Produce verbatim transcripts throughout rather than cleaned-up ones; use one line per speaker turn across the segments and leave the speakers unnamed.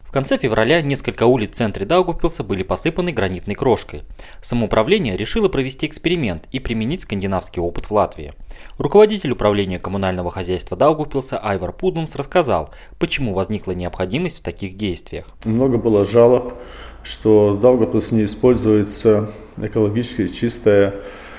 В конце февраля несколько улиц в центре Даугавпилса были посыпаны гранитной крошкой. Самоуправление решило провести эксперимент и применить скандинавский опыт в Латвии. Руководитель управления коммунального хозяйства Даугавпилса Айвар Пуданс рассказал, почему возникла необходимость в таких действиях.
Много было жалоб, что в Даугавпилсе не используется экологически чистая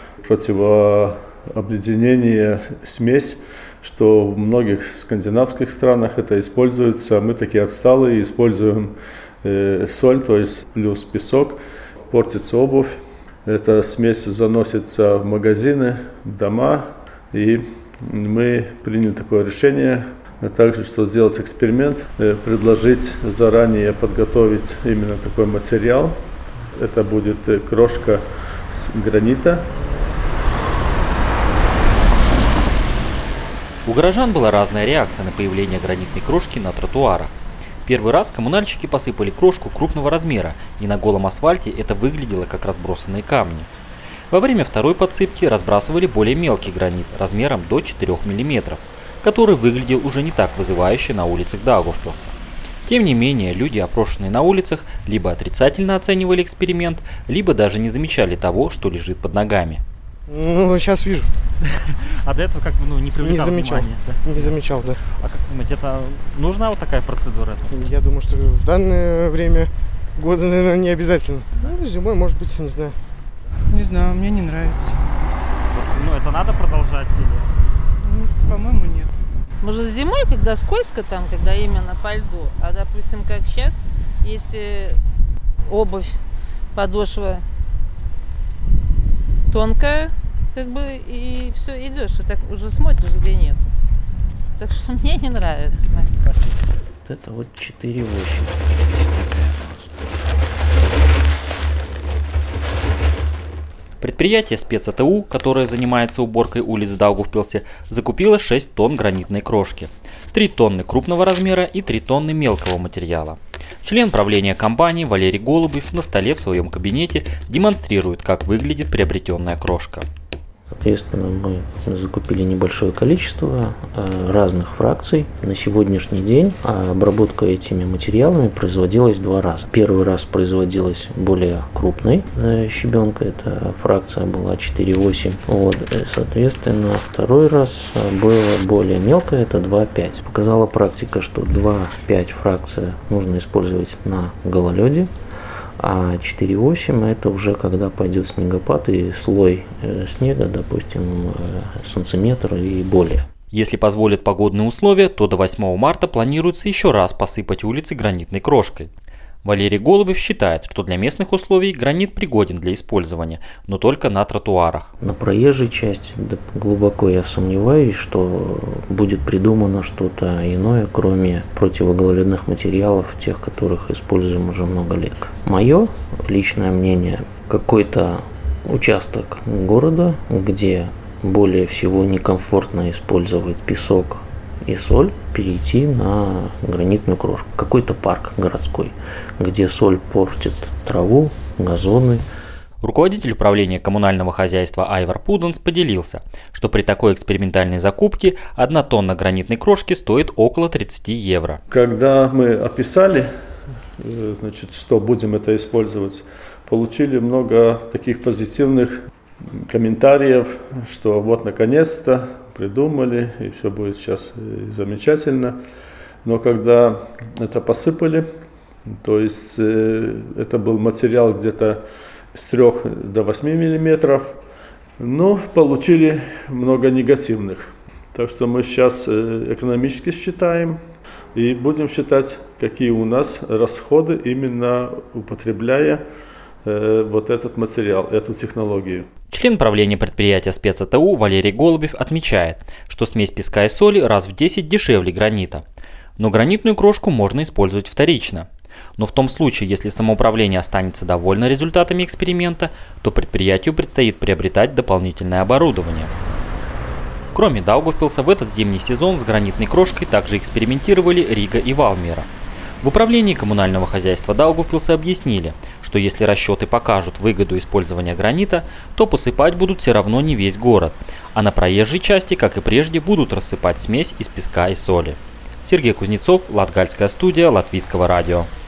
противообледенение смесь, что в многих скандинавских странах это используется. Мы такие отсталые, используем э, соль, то есть плюс песок, портится обувь. Эта смесь заносится в магазины, в дома, и мы приняли такое решение, также, что сделать эксперимент, э, предложить заранее подготовить именно такой материал. Это будет крошка с гранита.
У горожан была разная реакция на появление гранитной крошки на тротуарах. Первый раз коммунальщики посыпали крошку крупного размера, и на голом асфальте это выглядело как разбросанные камни. Во время второй подсыпки разбрасывали более мелкий гранит размером до четырёх миллиметров, который выглядел уже не так вызывающе на улицах Даугавпилса. Тем не менее, люди, опрошенные на улицах, либо отрицательно оценивали эксперимент, либо даже не замечали того, что лежит под ногами.
Ну, сейчас вижу.
А до этого как бы ну, не привлекал
Не замечал,
внимания? Да?
Не замечал, да.
А как думаете, это нужна вот такая процедура?
Я думаю, что в данное время года, наверное, не обязательно. Да? Ну, зимой, может быть, не знаю.
Не знаю, мне не нравится.
Ну, это надо продолжать или?
Ну, по-моему, нет.
Может, зимой, когда скользко там, когда именно по льду, а, допустим, как сейчас, если обувь, подошва тонкая, как бы, и все, идешь, и так уже смотришь, где нет. Так что мне не нравится.
Вот это вот четыре восемь.
Предприятие спец.АТУ, которое занимается уборкой улиц в Даугавпилсе, закупило шесть тонн гранитной крошки, три тонны крупного размера и три тонны мелкого материала. Член правления компании Валерий Голубев на столе в своем кабинете демонстрирует, как выглядит приобретенная крошка.
Соответственно, мы закупили небольшое количество э, разных фракций. На сегодняшний день обработка этими материалами производилась два раза. Первый раз производилась более крупной э, щебенкой, эта фракция была четыре восемь. Вот, соответственно, второй раз было более мелкое, это два пять. Показала практика, что два пять фракция нужно использовать на гололеде. А четыре восемь это уже когда пойдет снегопад и слой э, снега, допустим, э, сантиметр и более.
Если позволят погодные условия, то до восьмого марта планируется еще раз посыпать улицы гранитной крошкой. Валерий Голубев считает, что для местных условий гранит пригоден для использования, но только на тротуарах.
На проезжей части да, глубоко я сомневаюсь, что будет придумано что-то иное, кроме противогололедных материалов, тех, которых используем уже много лет. Мое личное мнение, какой-то участок города, где более всего некомфортно использовать песок и соль, перейти на гранитную крошку. Какой-то парк городской, где соль портит траву, газоны.
Руководитель управления коммунального хозяйства Айвар Пуданс поделился, что при такой экспериментальной закупке одна тонна гранитной крошки стоит около тридцать евро.
Когда мы описали, значит, что будем это использовать, получили много таких позитивных комментариев, что вот наконец-то придумали, и все будет сейчас замечательно. Но когда это посыпали, то есть э, это был материал где-то с трёх до восьми миллиметров, ну, получили много негативных. Так что мы сейчас э, экономически считаем и будем считать, какие у нас расходы, именно употребляя э, вот этот материал, эту технологию.
Член правления предприятия спец.АТУ Валерий Голубев отмечает, что смесь песка и соли раз в десять дешевле гранита. Но гранитную крошку можно использовать вторично. Но в том случае, если самоуправление останется довольно результатами эксперимента, то предприятию предстоит приобретать дополнительное оборудование. Кроме Даугавпилса, в этот зимний сезон с гранитной крошкой также экспериментировали Рига и Валмера. В управлении коммунального хозяйства Даугавпилса объяснили, что если расчеты покажут выгоду использования гранита, то посыпать будут все равно не весь город, а на проезжей части, как и прежде, будут рассыпать смесь из песка и соли. Сергей Кузнецов, Латгальская студия Латвийского радио.